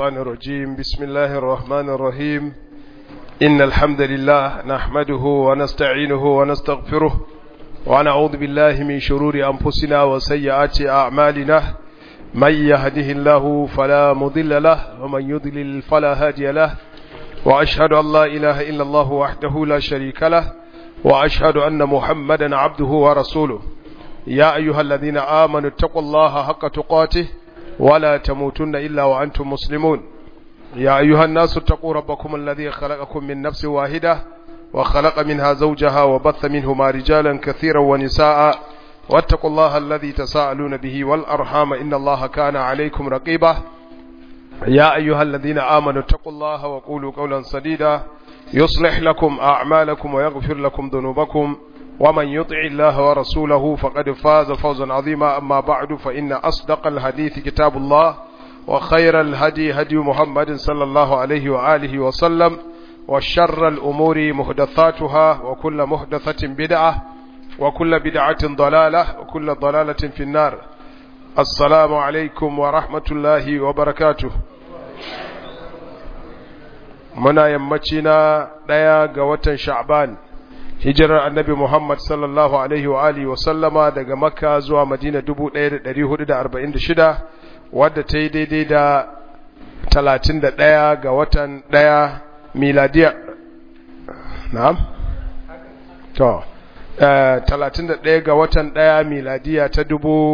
الشيطان الرجيم بسم الله الرحمن الرحيم إن الحمد لله نحمده ونستعينه ونستغفره ونعوذ بالله من شرور أنفسنا وسيئات أعمالنا من يهده الله فلا مضل له ومن يضلل فلا هادي له وأشهد أن لا إله إلا الله وحده لا شريك له وأشهد أن محمدا عبده ورسوله يا أيها الذين آمنوا اتقوا الله حق تقاته ولا تموتن إلا وأنتم مسلمون يا أيها الناس اتقوا ربكم الذي خلقكم من نفس واحدة وخلق منها زوجها وبث منهما رجالا كثيرا ونساء واتقوا الله الذي تساءلون به والأرحام إن الله كان عليكم رقيبا يا أيها الذين آمنوا اتقوا الله وقولوا قولا سديدا يصلح لكم أعمالكم ويغفر لكم ذنوبكم ومن يطع الله ورسوله فقد فاز فوزا عظيما أما بعد فإن أصدق الحديث كتاب الله وخير الهدي هدي محمد صلى الله عليه وآله وسلم وشر الأمور محدثاتها وكل محدثة بدعة وكل بدعة ضلالة وكل ضلالة في النار. السلام عليكم ورحمة الله وبركاته. منا يمتنا ديا قوة شعبان hijirar annabi Muhammad sallallahu alaihi wa alihi wa sallama daga Makka zuwa Madina 1446 wadda ta yi daidai da 31 ga watan 1 miladiya na'am to 31 ga watan 1 miladiya ta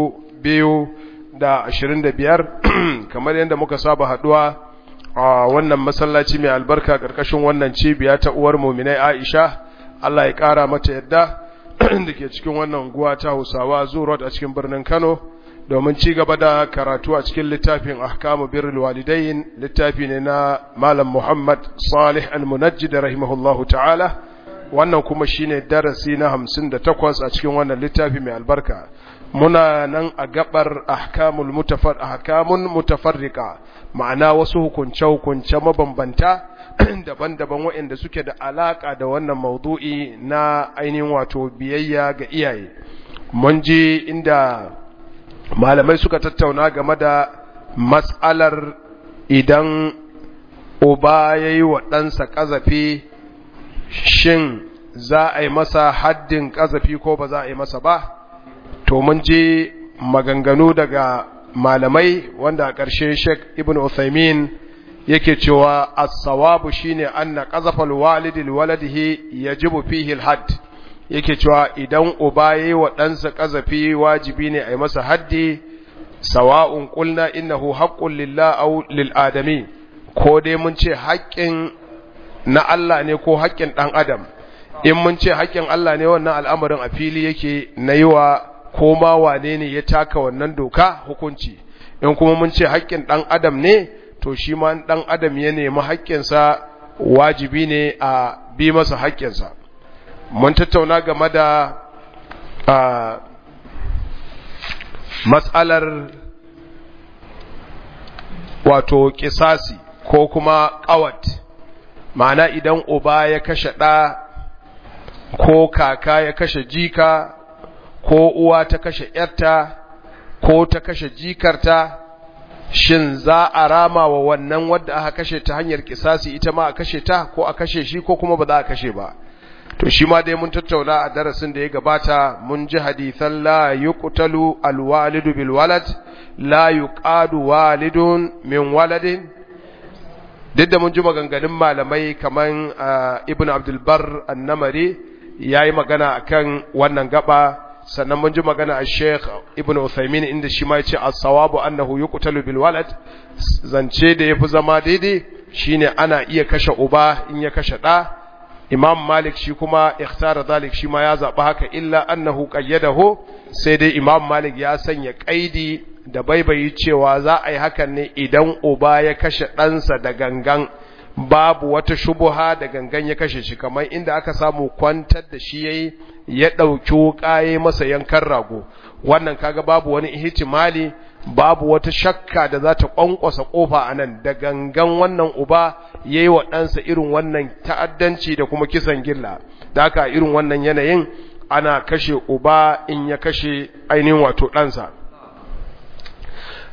2025 kamar yadda muka saba haduwa a wannan masallaci mai albarka karkashin wannan cibiya ta uwar mu'minai Aisha Allah ya ƙara mata yadda da ke cikin wannan guwa ta Hausawa Zurot a cikin birnin Kano domin ci gaba da karatu a cikin littafin Ahkamu Birrul Walidain, littafi ne na Malam Muhammad Salih Al-Munajjid rahimahullahu ta'ala. Wannan kuma shine darasi na 58 a cikin wannan littafi mai albarka. Muna nan a gabar ahkamun mutafarriqa, ma'ana wasu hukunce mabambanta daban-daban waɗanda suke da alaka da wannan maudu'i na ainihin wato biyayya ga iyaye. Mun ji inda malamai suka tattauna game da mas'alar idan uba yayi wa ɗansa ƙazafi, shin za a yi masa haddin ƙazafi ko ba za a yi masa ba? To mun ji maganganu daga malamai wanda a ƙarshe Sheikh Ibn Uthaymeen yake cewa as-sawabu shine anna qazafal walidi liwaladihi yajibu fihi al-hadd, yake cewa idan uba yayi wa ɗansa ƙazafi wajibi ne a yi masa haddi, sawa'un qulna innahu haqqun lillah aw lil adami, ko dai mun ce haƙƙin na Allah ne ko haƙƙin ɗan adam. In mun ce haƙƙin Allah ne wannan al'amarin a fili yake na yi wa ko ma wane ne ya taka wannan doka hukunci. In kuma mun ce haƙƙin ɗan adam ne, to shi ma ɗan adam ya nemi haƙƙinsa wajibi ne a bi masa haƙƙinsa. Mun tattauna game da matsalar wato ƙisasi ko kuma ƙawat, ma'ana idan uba ya kashe ɗa ko kaka ya kashe jika ko uwa ta kashe ‘yarta ko ta kashe jikarta, shin za a rama wa wannan wadda aka kashe ta hanyar kisasi ita ma a kashe ta ko a kashe shi ko kuma ba za a kashe ba? To shi ma dai mun tattauna a darasin da ya gabata, mun ji hadithan la yuqtalu alwalidu bil walad la yuqadu walidun min waladin. Duk da mun ji maganganun malamai kaman Ibn Abdul Barr An-Namari yayi magana akan wannan gaba, sannan mun ji magana a Sheikh Ibn Uthaymeen inda shi ma ya ce as-sawabu annahu yuqtalu bil walad, zance da yafi zama daidai shine ana iya kashe uba in ya kashe ɗa. Imam Malik shi kuma ikhtara zalik, shi ma ya zaɓi haka, illa annahu qayyadahu, sai dai Imam Malik ya sanya kaidi da baibayi cewa za a yi hakan ne idan uba ya kashe ɗansa da gangan, babu wata shubuha da gangan ya kashe shi, kamar inda aka samu kwantar da shi yayi ya ɗauki wuƙa ya masa yankan rago. Wannan kaga babu wani ihtimali, babu wata shakka da za ta ƙwanƙwasa ƙofa a nan, da gangan wannan uba ya yi wa ɗansa irin wannan ta'addanci da kuma kisan gilla. Da haka irin wannan yanayin ana kashe uba in ya kashe ainihin wato ɗansa.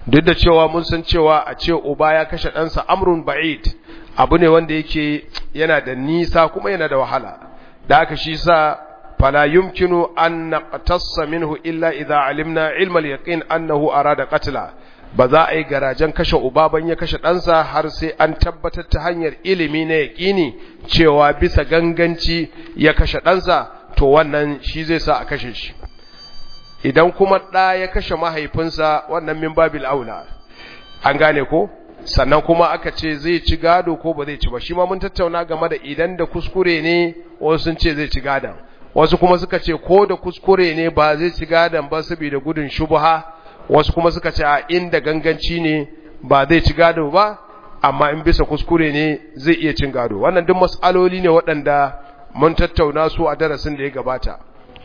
duk da cewa mun san cewa a ce uba ya kashe ɗansa amrun ba'id abu ne wanda yake yana da nisa kuma yana da wahala da aka shi sa fala yumkinu an naqtassa minhu illa idza alimna ilma al-yaqin annahu arada qatla ba za a yi garajen kashe uba ban ya kashe ɗansa har sai an tabbatar ta hanyar ilimi na yaqini cewa bisa ganganci ya kashe ɗansa to wannan shi zai sa a kashe shi idan kuma ɗa ya kashe mahaifinsa wannan min babil aula an gane ko sannan kuma aka ce zai ci gado ko ba zai ci ba shi ma mun tattauna game da idan da kuskure ne wasu sun ce zai ci gadon wasu kuma suka ce ko da kuskure ne ba zai ci gadon ba saboda gudun shubha wasu kuma suka ce a inda ganganci ne ba zai ci gado ba amma in bisa kuskure ne zai iya cin gado wannan duk mas'aloli ne waɗanda mun tattauna su a darasin da ya gabata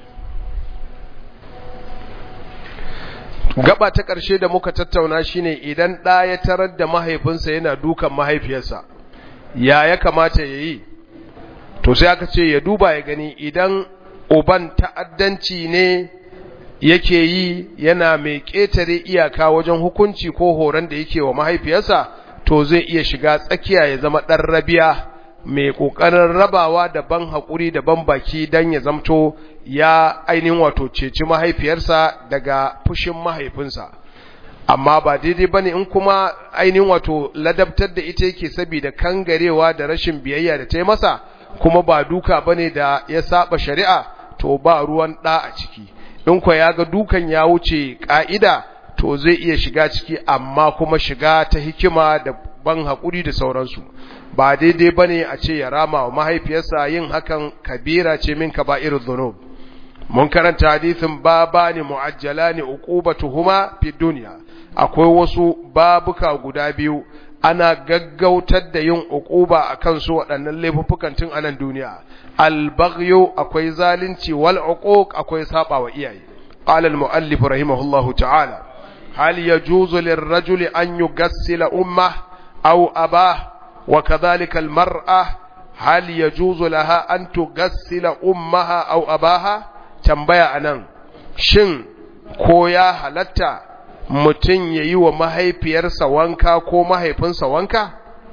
gaba ta ƙarshe da muka tattauna shine idan ɗa ya tarar da mahaifinsa yana dukan mahaifiyarsa ya kamata ya yi to sai aka ce ya duba ya gani idan uban ta'addanci ne yake yi yana mai ƙetare iyaka wajen hukunci ko horon da yake wa mahaifiyarsa to zai iya shiga tsakiya ya zama ɗan rabiya mai ƙoƙarin rabawa da ban haƙuri da ban baki don ya zamto ya ainihin wato ceci mahaifiyarsa daga fushin mahaifinsa amma ba daidai ba ne in kuma ainihin wato ladabtar da ita yake saboda kangarewa da rashin biyayya da ta yi masa kuma ba duka ba ne da ya saba shari'a to ba ruwan ɗa a ciki in kwa ya ga dukan ya wuce ƙa'ida to zai iya shiga ciki amma kuma shiga ta hikima da ban haƙuri da sauransu ba daidai bane a ce ya rama wa mahaifiyarsa yin hakan kabira ce min kaba'irudh dhunub mun karanta hadisin babani muajjalani uqubatuhuma fi dunya akwai wasu babuka guda biyu ana gaggautar da yin uquba akan su waɗannan laifukan tun anan duniya al-baghyu akwai zalunci wal uquq akwai sabawa iyaye qala al-muallif rahimahullahu ta'ala hal yajuzu lirrajuli an yugassila ummah aw abah وكذلك المرأة هل يجوز لها أن تغسل أمها أو أباها تنبيا أنان شن كويا هلتا متن ييو mahaifiyarsa wanka ko mahaifinsa wanka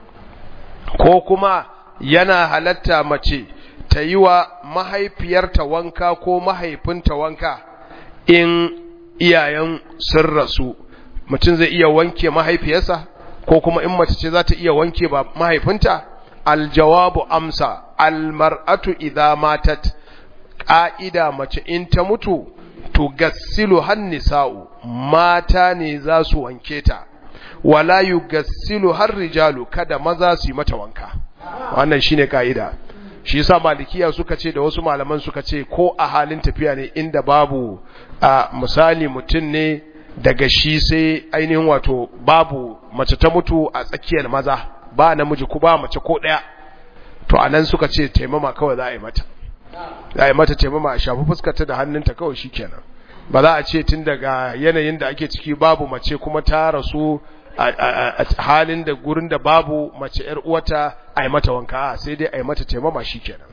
ko kuma yana halatta mace ta yi wa mahaifiyarta wanka ko mahaifinta wanka in iyayen sun rasu mutum zai iya wanke mahaifiyarsa ko kuma in mace ce za ta iya wanke ba mahaifinta aljawabu amsa almar'atu idza matat qa'ida mace in ta mutu to gassilu hannisa'u mata ne za su wanke ta wala yugassilu har rijalu kada maza su yi mata wanka wannan shine ka'ida shi yasa malikiya suka ce da wasu malaman suka ce ko a halin tafiya ne inda babu misali mutun ne daga shi sai ainihin wato babu mace ta mutu a tsakiyar maza ba namiji ko ba mace ko daya to anan suka ce taimama kawai za a yi mata taimama a shafi fuskarta da hannunta kawai shikenan ba za a ce tun daga yanayin da ake ciki babu mace kuma ta rasu a halin da gurin da babu mace yar uwata a yi mata wanka sai dai a yi mata taimama shikenan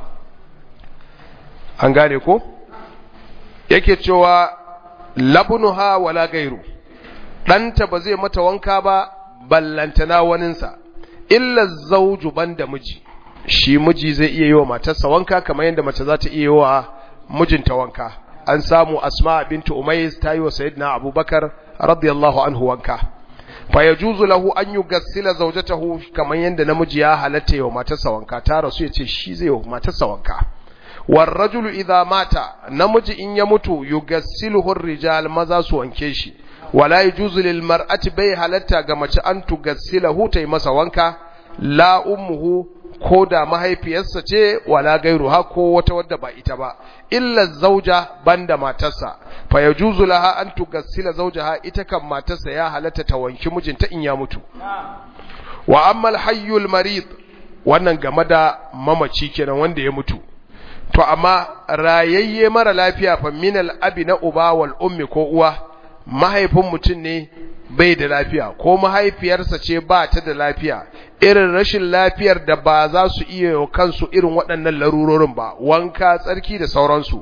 an gane ko yake cewa labnuha wala gairu danta ba zai mata wanka ba ballantana waninsa illa zawju banda miji shi miji zai iya yi wa matarsa wanka kamar yadda mace za ta iya yi wa mijinta wanka an samu asma bintu umays ta yi wa sayyidina abubakar radiyallahu anhu wanka fa yajuzu lahu an yugassila zawjatahu kamar yadda namiji ya halatta yi wa matarsa wanka ta rasu yace shi zai yi wa matarsa wanka والرجل إذا مات نمج إن يموت يغسله الرجال ماذا سوانكيشي ولا يجوز للمرأة بيها لتا قمت أن تغسله تيمس وانكا لا أمه كودا ما هي بيسة ولا غيرها كو وتودب إتبا إلا الزوجة بند ما تسا فيجوز لها أن تغسل زوجها إتكم ما تسا يا هلتا توانكي مجن تإن يموت وأما الحي المريض wannan game da mamaci kenan wanda ya mutu to amma rayayye mara lafiya fa minal abi na uba wal ummi ko uwa mahaifin mutum ne bai da lafiya ko mahaifiyarsa ce ba ta da lafiya irin rashin lafiyar da ba za su iya kansu irin waɗannan larurorin ba wanka tsarki da sauransu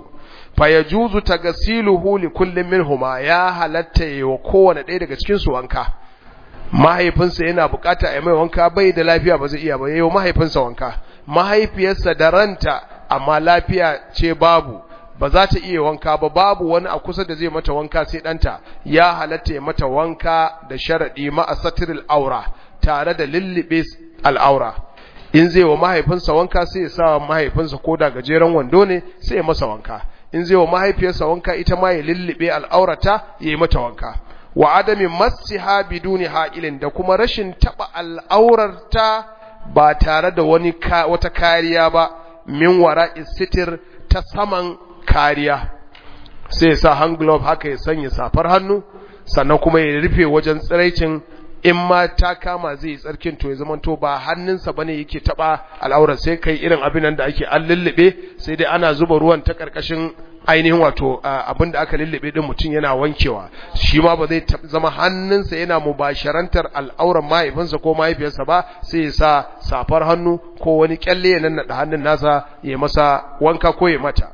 fa yajuzu taghsiluhu li kullin minhuma, ya halatta wa kowane ɗaya daga cikin su wanka. Mahaifinsa yana bukata a mai wanka, bai da lafiya ba zai iya ba, yayi mahaifinsa wanka. Mahaifiyarsa da ranta amma lafiya ce babu, ba za ta iya wanka ba, babu wani a kusa da zai mata wanka sai ɗanta, ya halatta ya mata wanka da sharaɗi ma'a satiril aura, tare da lullube al'aura. In zai wa mahaifinsa wanka sai ya sa mahaifinsa ko da gajeren wando ne sai ya masa wanka. In zai wa mahaifiyarsa wanka ita ma ya lullube al'aurata ya yi mata wanka. Wa adami masiha biduni ha'ilin, da kuma rashin taɓa al'aurarta ba tare da wata kariya ba, min wara'i sitir, ta saman kariya. Sai ya sa hand glove haka, ya sanya safar hannu, sannan kuma ya rufe wajen tsiraicin. In ma ta kama zai tsarkin to ya zamanto ba hannunsa bane yake taba al'aurar, sai kai irin abin nan da ake an lullube, sai dai ana zuba ruwan ta karkashin ainihin wato abin da aka lullube din mutum yana wankewa, shi ma ba zai zama hannunsa yana mubasharantar al'auran mahaifinsa ko mahaifiyarsa ba, sai ya sa safar hannu ko wani kyalle ya nannaɗa hannun nasa ya masa wanka ko ya mata.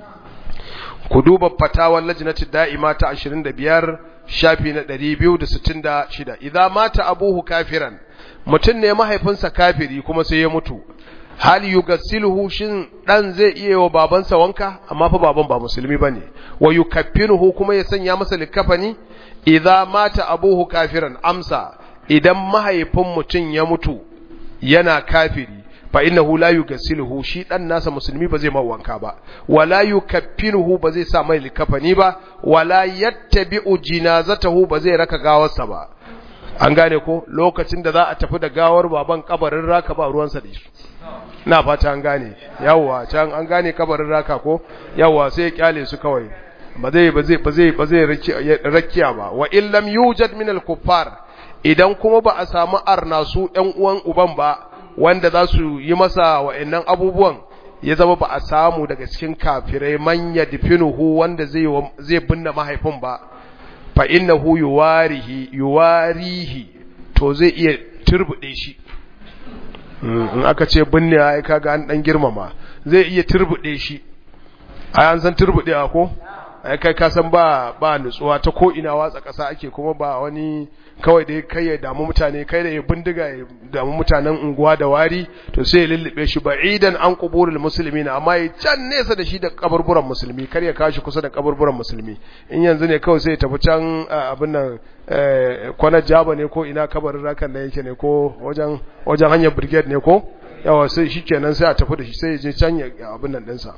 Ku duba fatawar lajnati da'ima ta 25 shafi na 266. Idan mata abuhu kafiran, mutum ne mahaifinsa kafiri kuma sai ya mutu, hal yugassiluhu, shin dan zai iya wa babansa wanka, amma fa baban ba musulmi bane, wa yukaffinuhu, kuma ya sanya masa likafani. Idan mata abuhu kafiran, amsa, idan mahaifin mutum ya mutu yana kafiri, fa innahu la yugassiluhu, shi dan nasa musulmi ba zai mai wanka ba, wala yukaffinuhu, ba zai sa mai likafani ba, wala yattabi'u jinazatahu, ba zai raka gawarsa ba. An gane ko, lokacin da za a tafi da gawar baban kabarin raka ba ruwansa da shi. Na fata an gane, yawa can an gane kabarin raka ko, yawa sai ya kyale su kawai, ba zai rakiya ba. Wa illam yujad min al-kuffar, idan kuma ba a samu arnasu ɗan uwan uban ba wanda za su yi masa wa'annan abubuwan, ya zama ba a samu daga cikin kafirai man yadfinuhu, wanda zai binne mahaifin ba, fa innahu yuwarihi, to zai iya turbude shi. In aka ce binne ai kaga an dan girmama, zai iya turbude shi. Ai an san turbude ko? Ai kai ka san ba nutsuwa ta ko ina watsa kasa ake, kuma ba wani kawai da kai ya damu mutane, kai da ya bindiga ya damu mutanen unguwa da wari, to sai ya lullube shi ba'idan an quburul muslimin, amma ya can nesa da shi da kaburburan musulmi, kar ya kashi kusa da kaburburan musulmi. In yanzu ne kawai sai ya tafi can abin nan kwanar jaba ne ko ina kabarin rakan da yake ne, ko wajen hanyar brigade ne ko, yawa sai shikenan sai a tafi da shi, sai ya je can ya abin nan dinsa.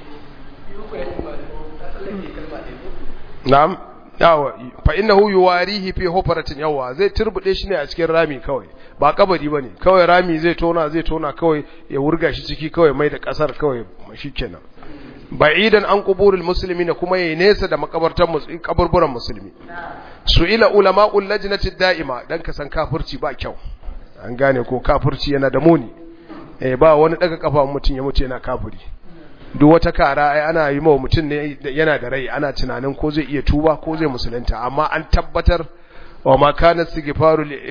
Na'am, yawa, fa innahu yuwarihi fi hufratin, yawa zai turbude shi ne a cikin rami kawai, ba kabari bane, kawai rami zai tona kawai ya wurga shi ciki kawai, mai da kasar kawai shikenan. Ba'idan an quburul muslimin, kuma yayi nesa da makabartan kaburburan musulmi. Su'ila ulama'ul lajnati da'ima, dan ka san kafirci ba kyau. An gane ko, kafirci yana da muni. Ba wani daga kafa mutun ya mutu yana kafiri. Duk wata kara ai ana yi mawa mutum ne yana da rai, ana tunanin ko zai iya tuba ko zai musulunta, amma an tabbatar wa ma kana istighfaru li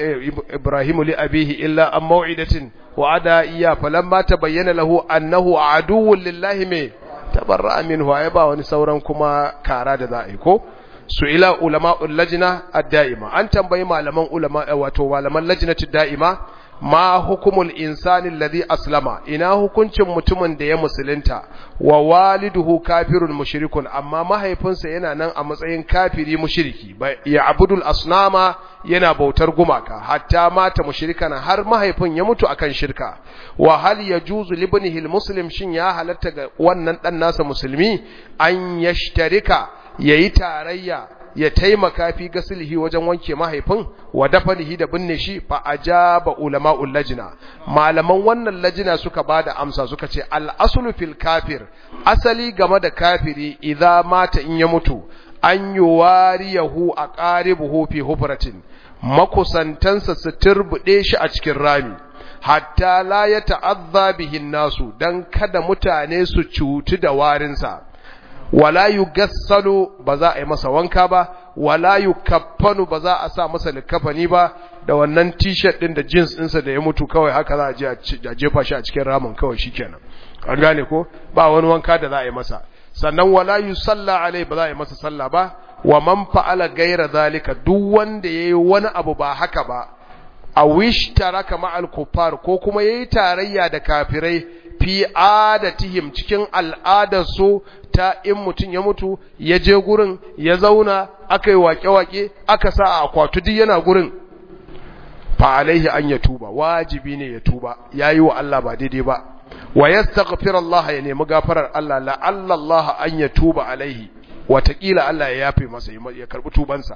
ibrahim li abihi illa an maw'idatin wa ada iya, falamma tabayyana lahu annahu aduwwun lillahi me tabarra'a minhu. ai ba wani sauran kuma kara da za a yi ko. Su'ila ulama'ul lajna ad-da'ima, an tambayi malaman ulama, wato malaman lajnati da'ima, ma hukumul insani alladhi aslama, ina hukuncin mutumin da ya musulunta, wa waliduhu kafirun mushrikun, amma mahaifinsa yana nan a matsayin kafiri mushriki, ya abudul asnama, yana bautar gumaka, hatta mata mushrikana, har mahaifin ya mutu akan shirka. Wa hal yajuzu libnihi almuslim, shin ya halatta ga wannan dan nasa musulmi an yashtarika, yayi tarayya, ya taimaka fi gasilihi wajen wanke mahaifin, wa dafanihi da binne shi. Fa ajaba ulama'ul lajna, malaman wannan lajna suka bada amsa, suka ce al-aslu fil kafir, asali game da kafiri, idza mata, in ya mutu, an yuwariyahu aqaribuhu fi hufratin, makusantansa su turbude shi a cikin rami, hatta la yata'adha bihi nasu, dan kada mutane su cutu da warinsa. Wala yugassalu, ba za a yi masa wanka ba, wala yukaffanu, ba za a sa masa likafani ba, da wannan t-shirt din da jeans ɗinsa da ya mutu kawai haka za a jefa shi a cikin ramin kawai shikenan. An gane ko, ba wani wanka da za a yi masa. sannan wala yusalla alai ba za a yi masa sallah ba wa man fa'ala gaira zalika duk wanda yayi wani abu ba haka ba a wish taraka ma'al kuffar ko kuma yayi tarayya da kafirai fi adatihim cikin al'adarsu ta in mutun ya mutu ya je gurin ya zauna akai wake-wake aka sa a akwatu duk yana gurin fa alaihi an ya tuba wajibi ne ya tuba yayi wa Allah ba daidai ba wa yastaghfir Allah ya nemi gafarar Allah la'alla Allah an ya tuba alaihi watakila Allah ya yafe masa ya karbi tubansa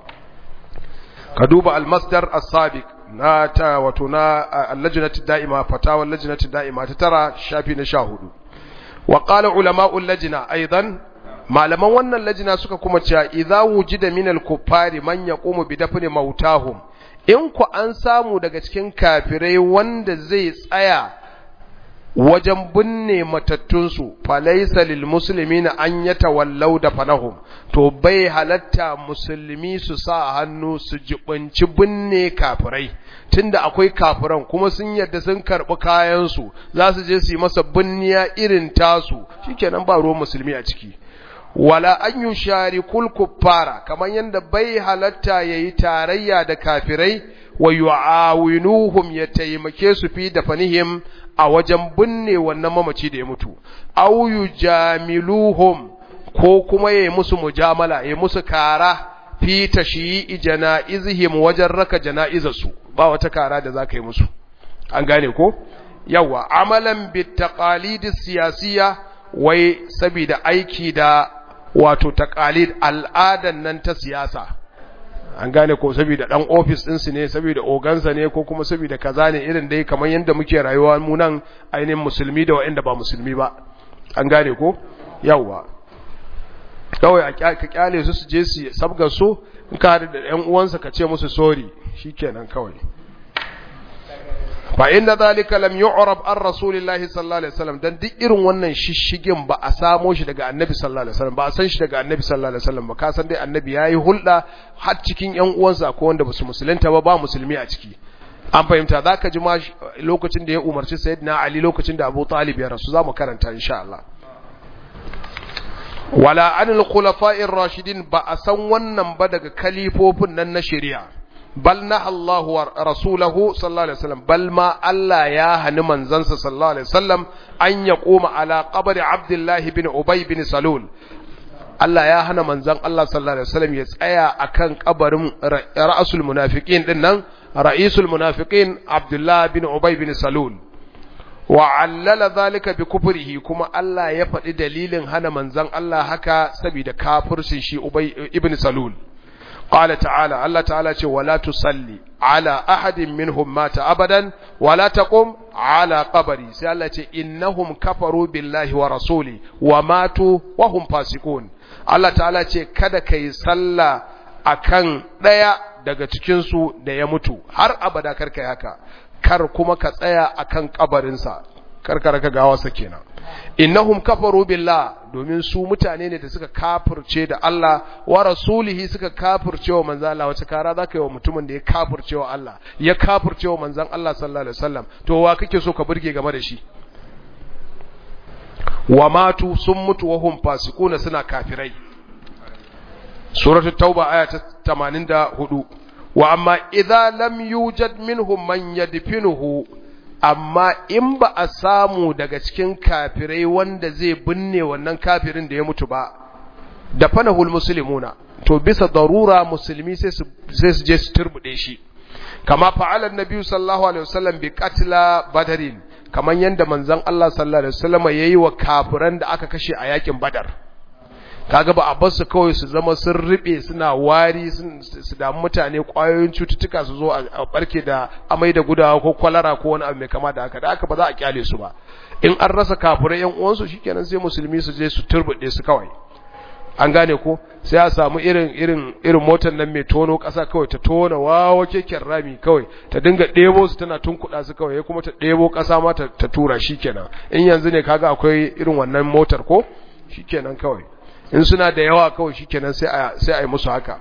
ka duba al-masdar as-sabiq na ta wato na al-lajnati da'ima fatawa al-lajnati da'ima ta tara shafi na 14 wa qala ulama'u al-lajna aidan malaman wannan lajna suka kuma cewa idza wujida min al-kuffari man yaqumu bi dafni mautahum in ku an samu daga cikin kafirai wanda zai tsaya wajen binne matattunsu falaisa lil muslimina an yatawallau da fanahum to bai halatta musulmi su sa hannu su jibinci binne kafirai tunda akwai kafiran kuma sun yadda sun karbi kayan su za su je su yi masa binniya irin tasu shikenan ba ruwan musulmi a ciki wala an yusharikul kuffara kaman yanda bai halatta yayi tarayya da kafirai wa yu'awinuhum ya taimake su fi dafanihim a wajen binne wannan mamaci da ya mutu aw yujamiluhum ko kuma yayi musu mujamala yayi musu kara fi tashyi'i janaizihim wajen raka janaizarsu ba wata kara da zaka yi musu an gane ko yawa amalan bit taqalid siyasiyya wai saboda aiki da wato taqalid al'adan nan ta siyasa an gane ko saboda dan office din su ne saboda ogansa ne ko kuma saboda kaza ne irin dai kamar yanda muke rayuwa mu nan ainihin musulmi da waɗanda ba musulmi ba an gane ko yawa kawai ka kyale su je su sabga su in ka da ƴan uwansa ka ce musu sorry shikenan kawai fa inna zalika lam yu'rab an rasulillahi sallallahu alaihi wasallam dan duk irin wannan shishigin ba a samo shi daga annabi sallallahu alaihi wasallam ba a san shi daga annabi sallallahu alaihi wasallam ba ka san dai annabi yayi hulɗa har cikin ƴan uwansa ko wanda basu musulunta ba musulmi a ciki an fahimta zaka ji ma lokacin da ya umarci sayyidina ali lokacin da abu talib ya rasu zamu karanta insha Allah wala anil khulafa'ir rashidin ba a san wannan ba daga kalifofin nan na shari'a bal na Allah wa rasulahu sallallahu alaihi wasallam bal ma Allah ya hani manzansa sallallahu alaihi wasallam an ya koma ala qabri Abdullah bin Ubay bin Salul Allah ya hana manzan Allah sallallahu alaihi wasallam ya tsaya akan kabarin ra'sul munafiqin din nan ra'isul munafiqin Abdullah bin Ubay bin Salul wa allala zalika bi kufrihi kuma Allah ya faɗi dalilin hana manzan Allah haka saboda kafircin shi Ubay ibn Salul قال تعالى الله تعالى ولا تصلي على أحد منهم مات أبدا ولا تقم على قبري سألت إنهم كفروا بالله ورسوله وماتوا وهم فاسقون الله تعالى kada kai salla akan daya daga cikin su da ya mutu har abada kar kai haka kar kuma ka tsaya akan kabarinsa kar ka gawarsa kenan innahum kafaru billah domin su mutane ne da suka kafirce da Allah wa rasulihi suka kafirce wa manzon Allah wace kara zaka yi wa mutumin da ya kafirce wa Allah ya kafirce wa manzon Allah sallallahu alaihi wasallam to wa kake so ka burge game da shi wa matu sun mutu wa hum fasiquna suna kafirai suratul tauba aya ta 84 wa amma idza lam yujad minhum man yadfinuhu amma in ba a samu daga cikin kafirai wanda zai binne wannan kafirin da ya mutu ba da fanahul muslimuna to bisa darura musulmi sai su je su turbude shi kama fa'ala annabi sallallahu alaihi wasallam bi qatla badarin kaman yanda manzon Allah sallallahu alaihi wasallam yayi wa kafiran da aka kashe a yakin badar kaga ba a bar su kawai su zama sun ribe suna wari su da mutane kwayoyin cututtuka su zo a barke da amai da gudawa ko kwalara ko wani abu mai kama da haka ba za a kyale su ba in an rasa kafirai yan uwansu shikenan sai musulmi su je su turbude su kawai an gane ko sai a samu irin motar nan mai tono kasa kawai ta tona wawo keken rami kawai ta dinga ɗebo su tana tunkuɗa su kawai kuma ta ɗebo kasa ma ta tura shikenan in yanzu ne kaga akwai irin wannan motar ko shikenan kawai in suna da yawa kawai shikenan sai a yi musu haka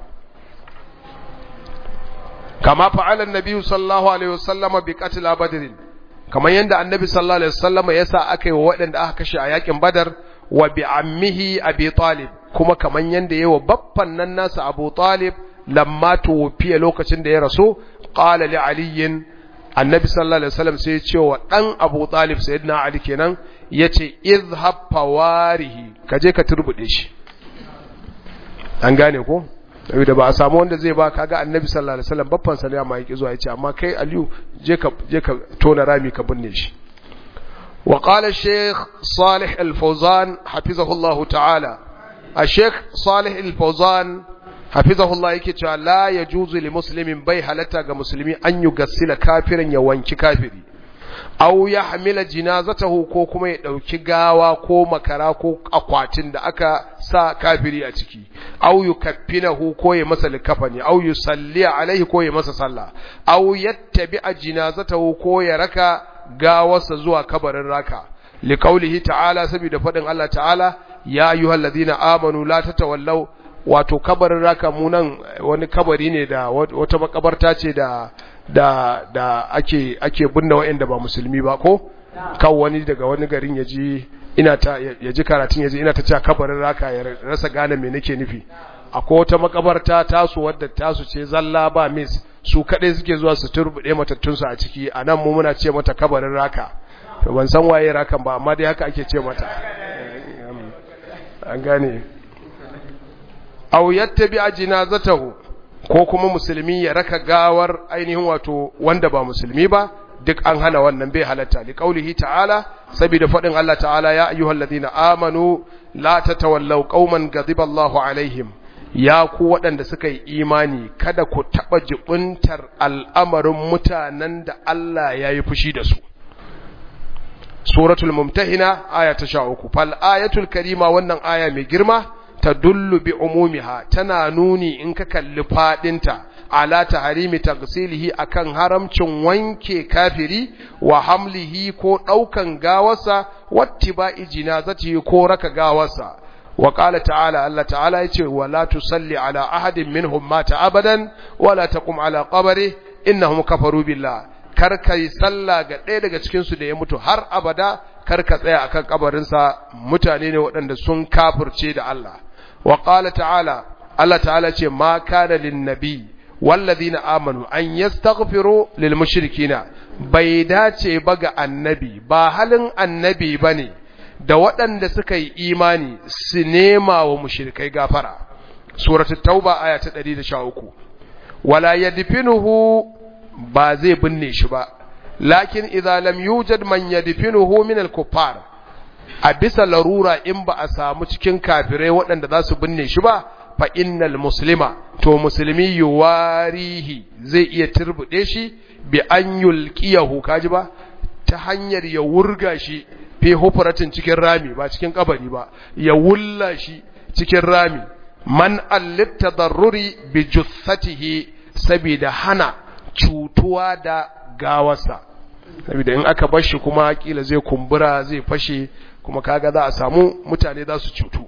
kama fa'ala annabi sallallahu alaihi wasallama bi qatl badr kamar yanda annabi sallallahu alaihi wasallama yasa aka yi wa waɗanda aka kashe a yakin badar wa bi ammihi Abi Talib kuma kaman yanda yayi wa baffan nan nasa Abu Talib lamma tuwfiya lokacin da ya rasu qala li Ali annabi sallallahu alaihi wasallam sai ya ce wa dan Abu Talib sayyidina Ali kenan yace izhab fawarihi kaje ka turbude shi an gane ko saboda ba a samu wanda zai ba kaga annabi sallallahu alaihi wasallam baffan sa ne ma yake zuwa yace amma kai Aliyu je ka tona rami ka binne shi wa qala Sheikh Salih Al-Fawzan hafizahullahu ta'ala Sheikh Salih Al-Fawzan hafizahullah yake cewa la yajuzu li muslimin bai halatta ga musulmi an yugassila kafirin ya wanki kafiri aw yahmila jinazatahu ko kuma ya dauki gawa ko makara ko akwatin da aka sa kafiri a ciki aw yukaffinahu ko ya masa likafani aw yusalli alaihi ko ya masa sallah aw yattabi'a jinazatahu ko ya raka gawarsa zuwa kabarin raka liqaulihi ta'ala saboda fadin Allah ta'ala ya ayyuhalladhina amanu la tatawallaw wato kabarin raka munan wani kabari ne da wata makabarta ce da ake binne wa'anda ba musulmi ba ko kan wani daga wani garin yaji karatun yaji ina ta cewa kabarin raka ya rasa gane me nake nufi akwai wata makabarta tasu wadda tasu ce zalla ba mis su kadai suke zuwa su turbude matattun su a ciki anan mu muna ce mata kabarin raka to ban san waye rakan ba amma dai haka ake ce mata an gane aw yattabi'a jinazatahu ko kuma musulmi ya raka gawar ainihin wato wanda ba musulmi ba duk an hana wannan bai halatta li qaulihi ta'ala saboda fadin Allah ta'ala ya ayyuhalladhina amanu la tatawallaw qauman ghadiba Allahu alaihim ya ku waɗanda suka yi imani kada ku taba jibuntar al'amarin mutanen da Allah ya yi fushi da su suratul mumtahina aya ta 13 fal ayatul karima wannan aya mai girma tadullu bi umumiha tana nuni in ka kalli fadinta ala tahrimi taghsilihi akan haramcin wanke kafiri wa hamlihi ko daukan gawarsa wattiba'i jinazatihi ko raka gawarsa wa qala ta'ala Allah ta'ala yace wala tusalli ala ahadin minhum mata abadan wala taqum ala qabri innahum kafaru billah karka yi sallah ga ɗaya daga cikin su da ya mutu har abada karka tsaya akan kabarinsa mutane ne waɗanda sun kafirce da Allah وقال تعالى الله تعالى ce ma kana lin nabi walladhina amanu an yastaghfiru lil mushrikina bai dace ba ga annabi ba halin annabi bane da waɗanda suka yi imani su nema wa mushrikai gafara suratul tauba aya ta 113 wala yadfinuhu ba zai binne shi ba lakin idza lam yujad man yadfinuhu min al kuffar a bisa larura in ba a samu cikin kafirai waɗanda za su binne shi ba fa innal muslima to musulmi yuwarihi zai iya turbude shi bi an yulqiyahu kaji ba ta hanyar ya wurga shi fi hufratin cikin rami ba cikin kabari ba ya wulla shi cikin rami man allit tadarruri bi jussatihi sabida hana cutuwa da gawarsa saboda in aka bar shi kuma kila zai kumbura zai fashe kuma kaga za a samu mutane za su cutu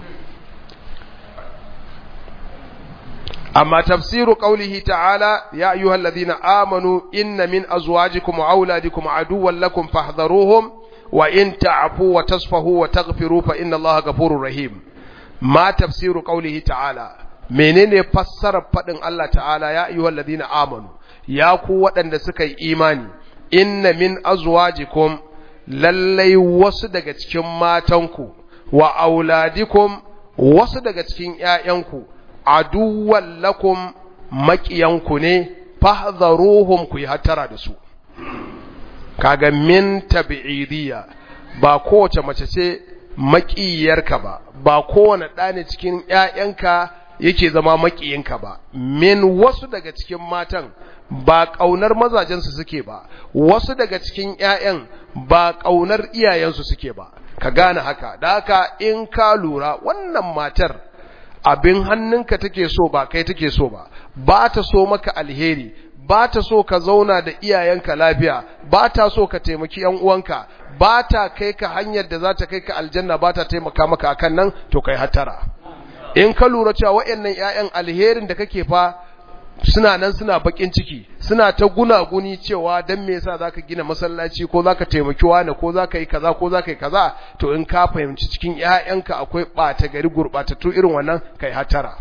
amma tafsiru qawlihi ta'ala ya ayyuhalladhina amanu inna min azwajikum wa auladikum aduwwan lakum fahdharuhum wa in ta'fu wa tasfahu wa taghfiru fa inna Allaha ghafurur rahim ma tafsiru qawlihi ta'ala menene fassarar fadin Allah ta'ala ya ayyuhalladhina amanu ya ku waɗanda suka yi imani inna min azwajikum lallai wasu daga cikin matanku wa auladikum wasu daga cikin ƴaƴanku aduwwan lakum maqiyanku ne fahdharuhum ku hatara da su kaga min tabi'idiyya ba kowace mace ce maƙiyarka ba kowane ɗa ne cikin ƴaƴanka yake zama maƙiyinka ba min wasu daga cikin matan ba ƙaunar mazajensu suke ba wasu daga cikin ƴaƴan ba ƙaunar iyayensu suke ba ka gane haka da haka in ka lura wannan matar abin hannunka take so ba kai take so ba ta so maka alheri ba ta so ka zauna da iyayenka lafiya ba ta so ka taimaki ƴan uwanka ba ta kai ka hanyar da za ta kai ka aljanna ba ta taimaka maka akan nan to kai hatara in ka lura cewa waɗannan ƴaƴan alherin da kake fa suna nan suna bakin ciki, suna ta gunaguni cewa dan me yasa zaka gina masallaci ko zaka taimaki wani ko zaka yi kaza ko zaka yi kaza, to in ka fahimci cikin ƴaƴanka akwai ɓata gari gurbatattu irin wannan kai hatara.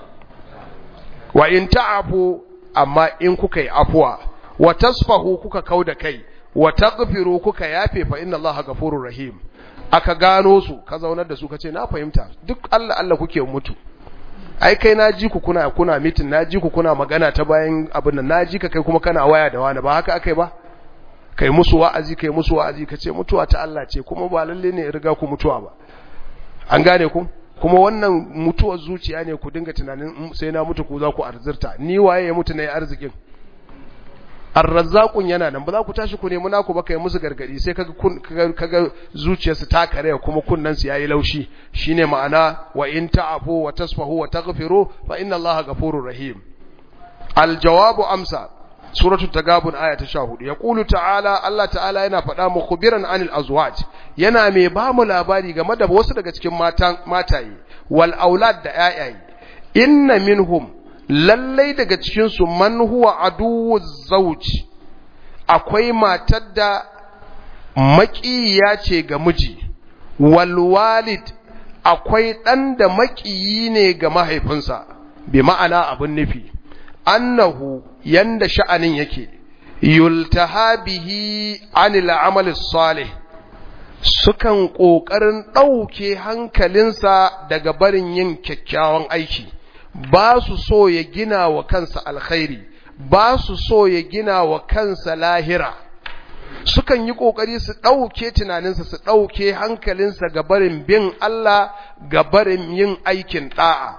Wa in ta'afu, amma in kuka yi afuwa, wa tasfahu kuka kauda kai, wa taghfiru kuka yafe, fa inna Allaha ghafurur rahim. Aka gano su, ka zaunar da su ka ce na fahimta, duk Allah kuke mutu. Ai kai na ji ku kuna mitin, na ji ku kuna magana ta bayan abin nan, na ji ka kai kuma kana waya da wani, ba haka akai ba? Kai musu wa'azi ka ce mutuwa ta Allah ce, kuma ba lalle ne riga ku mutuwa ba. An gane ku? Kuma wannan mutuwar zuciya ne ku dinga tunanin sai na mutu ku za ku arzirta. Ni waye ya mutu na yi arzikin? Arrazzaqun yana nan, ba za ku tashi ku nemi naku ba, kai musu gargadi, sai kaga zuciyarsu ta kare kuma kunnan su yayi laushi. Shine ma'ana wa in ta'afu wa tasfahu wa taghfiru fa inna Allaha ghafurur rahim. Aljawabu amsa, suratu tagabun aya ta 14. Yaqulu ta'ala, Allah ta'ala yana faɗa mukhbiran anil azwaj, yana mai ba mu labari game da wasu daga cikin mataye wal aulad da ayaye. Inna minhum, lallai daga cikinsu man huwa aduwwu zawj, akwai matar da maƙiya ce ga miji, wal walid, akwai ɗan da maƙiyi ne ga mahaifinsa. Bi ma'ana abin nufi annahu, yanda sha'anin yake, yultaha bihi anil amali salih, sukan ƙoƙarin ɗauke hankalinsa daga barin yin kyakkyawan aiki. Ba su so ya gina wa kansa alkhairi, ba su so ya gina wa kansa lahira, sukan yi ƙoƙari su ɗauke tunaninsa, su ɗauke hankalinsa ga barin bin Allah, ga barin yin aikin ɗa'a.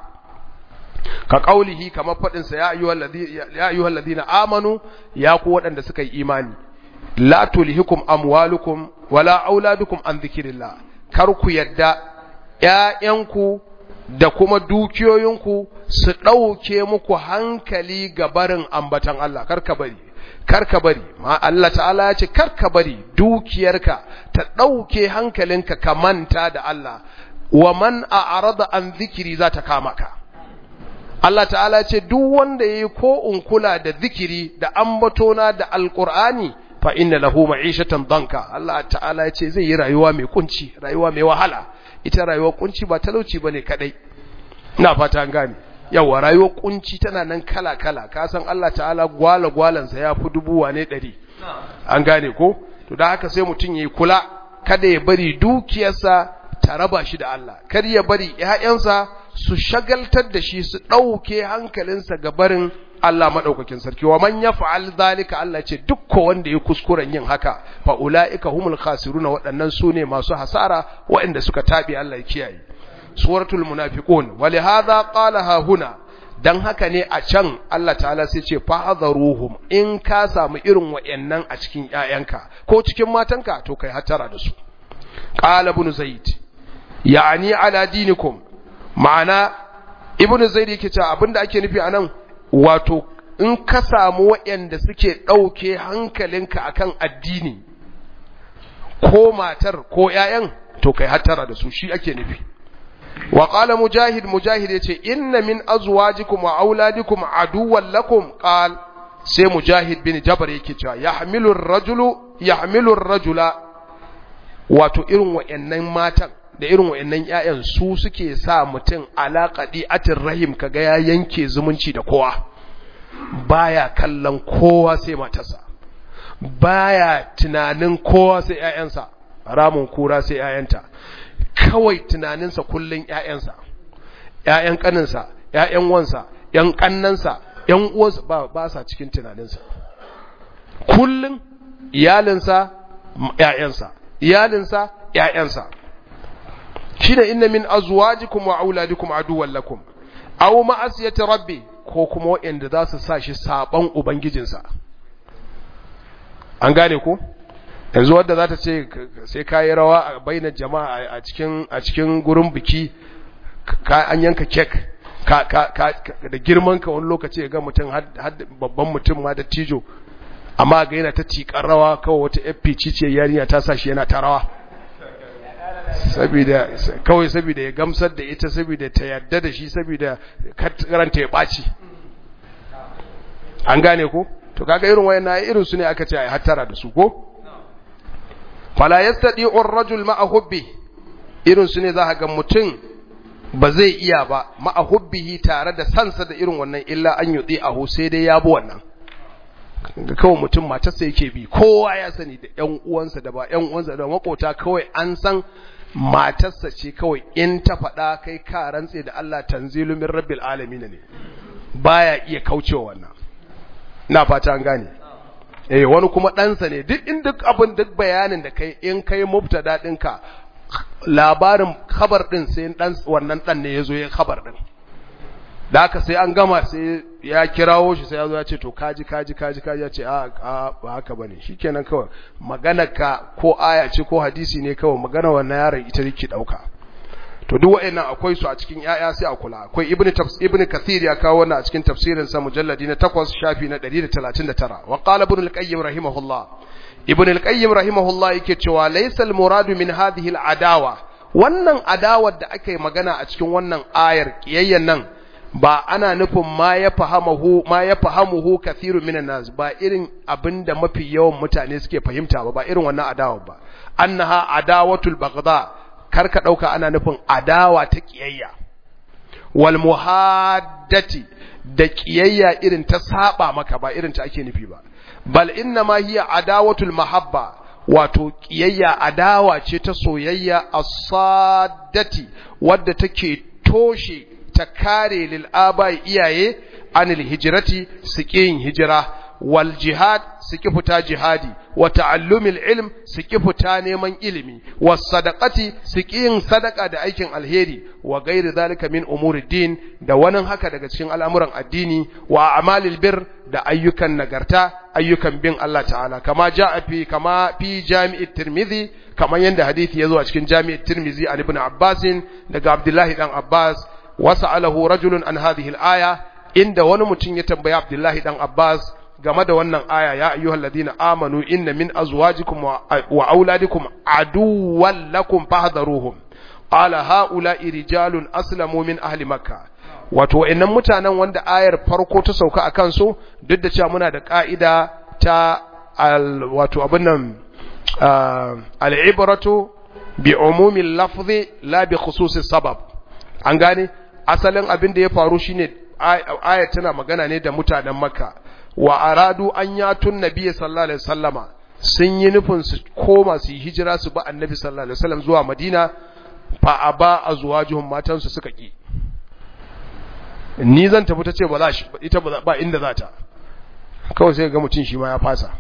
Ka ƙaulihi, kamar faɗinsa, ya ayyuhal ladina amanu, ya ku waɗanda suka yi imani, la tulhikum amwalukum wala auladukum an dhikrillah, kar ku yadda ƴaƴanku da kuma dukiyoyinku su ɗauke muku hankali ga barin ambatan Allah. Karka bari, ma Allah ta'ala ya ce karka bari dukiyarka ta ɗauke hankalinka ka manta da Allah. Wa man a'rada an zikiri za ta kama ka. Allah ta'ala ya ce duk wanda yayi ko unkula da zikiri da ambatona da alqur'ani fa inna lahu ma'ishatan danka. Allah ta'ala ya ce zai yi rayuwa mai kunci, rayuwa mai wahala. Ita rayuwar kunci ba talauci bane kadai. Ina fata an gane. Yawa rayuwar kunci tana nan kala-kala. Ka san Allah ta'ala gwala-gwalansa ya fi 100 an gane ko? To da haka sai mutum yayi kula, kada ya bari dukiyarsa ta raba shi da Allah. Kar ya bari ƴaƴansa su shagaltar da shi, su ɗauke hankalinsa ga barin Allah madaukakin sarki. Wa man yaf'al zalika, Allah ce dukkan wanda ya kuskuren yin haka, fa ulaika humul khasiruna, waɗannan sune masu hasara, waɗanda suka tabi. Allah ya kiyaye. Suratul munafiqun. Walihadha qalaha huna, dan haka ne a can Allah ta'ala sai ce fa'adharuhum, in ka samu irin wayannan a cikin ƴaƴanka ko cikin matanka, to kai hatara da su. Qala ibn Zaid, ya'ani ala dinikum, ma'ana ibn Zaid yake cewa abinda ake nufi anan, wato in ka samu wayanda suke dauke hankalinka akan addini, ko matar ko ƴaƴan, to kai hatara da su, shi ake nufi. Wa qala mujahid yace inna min azwajikum wa auladikum aduwwan lakum. Qal, sai mujahid bin jabr yake cewa yahmilu ar-rajula, wato irin wayannan matan da irin wayannan ƴaƴan su suke sa mutum alaqadi atir rahim, kaga ya yanke zumunci da kowa, baya kallon kowa sai matarsa, baya tunanin kowa sai ƴaƴansa, ramun kura sai ƴaƴanta, kawai tunaninsa kullun ƴaƴansa, ƴaƴan kaninsa, ƴaƴan wansa, ƴan kannansa, ƴan uwansa, ba sa cikin tunaninsa. Kullun iyalinsa, ƴaƴansa, iyalinsa, ƴaƴansa. Shine inna min azwajikum wa auladikum aduwwan lakum aw ma'asiyati rabbi, ko kuma wanda za su sa shi saban ubangijinsa. An gane ko? Yanzu wadda za ta ce sai ka yi rawa a bainar jama'a a cikin gurin biki, an yanka kek da girman ka, wani lokaci ga mutum har babban mutum ma da tijo, amma ga yana ta tikar rawa, kawai wata FPC ce yarinya ta sa shi yana ta rawa, saboda ya gamsar da ita, saboda ta yarda da shi, saboda karanta ya ɓaci. an gane ko to kaga irin wayannan irin su ne aka ce ai hattara da su ko fala yastadi'u ar-rajul ma'a hubbi irin su ne za ga mutum ba zai iya ba ma'a hubbihi tare da sansa da irin wannan illa an yudi ahu sai dai ya bi wannan kawai mutum matarsa yake bi kowa ya sani da ƴan uwansa da ba ƴan uwansa da makota kawai an san matarsa ce kawai in ta faɗa kai ka rantse da Allah tanzilu min rabbil alamin ne baya iya kaucewa wannan ina fata an gane wani kuma ɗansa ne duk abin duk bayanin da kai in kai mubtada ɗinka labarin khabar ɗin sai wannan ɗan ne ya zo ya khabar ɗin da haka sai an gama sai ya kirawo shi sai ya zo ya ce to kaji ya ce a ba haka bane shikenan kawai magana ka ko aya ce ko hadisi ne kawai magana wannan yaron ita yake dauka to duk wa'annan akwai su a cikin yaya sai a kula akwai ibnu kathir ya kawo wannan a cikin tafsirin sa mujalladi na 8 shafi na 139 wa qala ibn al-qayyim rahimahullah ibn al-qayyim rahimahullah yake cewa laysa al-muradu min hadhihi al-adawa wannan adawar da ake magana a cikin wannan ayar kiyayyen nan ba ana nufin ma ya fahamuhu kathirun minan nas ba irin abinda mafi yawan mutane suke fahimta ba irin wannan adawar ba annaha adawatul baghdha karka dauka ana nufin adawa ta kiyayya wal muhaddati da kiyayya irin ta saba maka ba irin ta ake nufi ba bal inna ma hiya adawatul mahabba wato kiyayya adawa ce ta soyayya as-saddati wadda take toshe ta kare lil abai iyaye anil hijrati sikin hijira wal jihad siki fita jihadi wa ta'allumil ilm siki fita neman ilimi was sadaqati sikin sadaka da aikin alheri wa gairi zalika min umuriddin da wannan haka daga cikin al'amuran addini wa a'malil bir da ayyukan nagarta ayyukan bin Allah ta'ala kama fi jami'it tirmidhi kaman yanda hadisi yazo a cikin jami'it tirmidhi an ibn abbas daga abdullahi dan abbas wasa'alahu rajulun an hadhihi al-aya inda wani mutum ya tambaya abdullahi dan abbas game da wannan aya ya ayyuhal ladina amanu inna min azwajikum wa auladikum aduwwan lakum fahdharuhum qala haula'i rijalun aslamu min ahli makkah wato wayannan mutanen wanda ayar farko ta sauka akan su duk da cewa muna da ka'ida ta wato abin nan al-ibratu bi umumil lafzi la bi khususis sabab an gane asalin abin da ya faru shine ayar tana magana ne da mutanen makka wa aradu an yatun nabiyyi sallallahu alaihi wasallama sun yi nufin su koma su yi hijira su ba annabi sallallahu alaihi wasallam zuwa madina fa aba azwajuhum matan su suka ki ni zan tafi tace ba za shi ita ba inda za ta kawai sai ga mutun shi ma ya fasa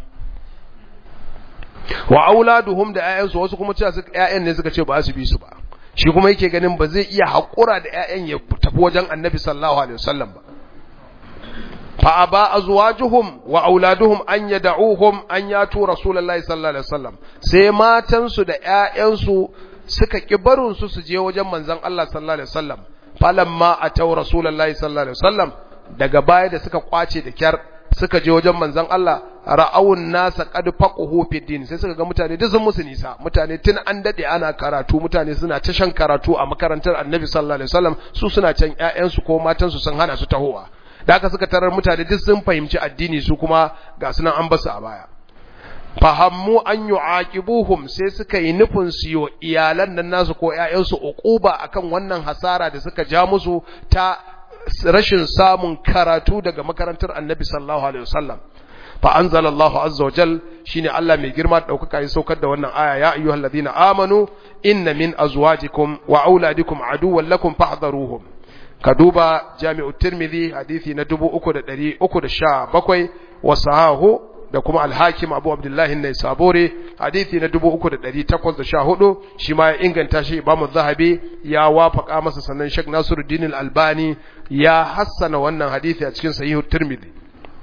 wa auladuhum da ayyansu wasu kuma cewa suka ayyan ne suka ce ba su bi su ba shi kuma yake ganin ba zai iya hakura da ayyan ya tafi wajen annabi sallallahu alaihi wasallam ba fa aba azwajuhum wa auladuhum an yad'uhum an yatu rasulullahi sallallahu alaihi wasallam sai matan su da ƴaƴansu suka kibarun su je wajen manzon Allah sallallahu alaihi wasallam falamma atau rasulullahi sallallahu alaihi wasallam daga baya da suka kwace da kyar suka je wajen manzon Allah ra'awun nasa qad faquhu fi din sai suka ga mutane duk sun musu nisa mutane tun an dade ana karatu mutane suna ta shan karatu a makarantar annabi sallallahu alaihi wasallam su suna can ƴaƴansu ko matansu sun hana su tahowa da haka suka tarar mutane duk sun fahimci addini su kuma ga sunan an basu a baya fahammu an yu'aqibuhum sai suka yi nufin su yi iyalan nan nasu ko ƴaƴansu uquba akan wannan hasara da suka ja musu ta rashin samun karatu daga makarantar annabi sallallahu alaihi wasallam fa anzalallahu azza wa jal shine Allah mai girma da daukaka ya saukar da wannan aya ya ayyuhalladhina amanu inna min azwajikum wa auladikum aduwwan lakum fahdharuhum ka duba jami'ut tirmidhi hadisi na 3317 wa sahahu da kuma al-hakim abu abdullahi an-naisaburi hadisi na 3814 shi ma ya inganta shi imamu zahabi ya wafaka masa sannan Sheikh Nasiruddin al-Albani ya hassana wannan hadisi a cikin sahihut tirmidhi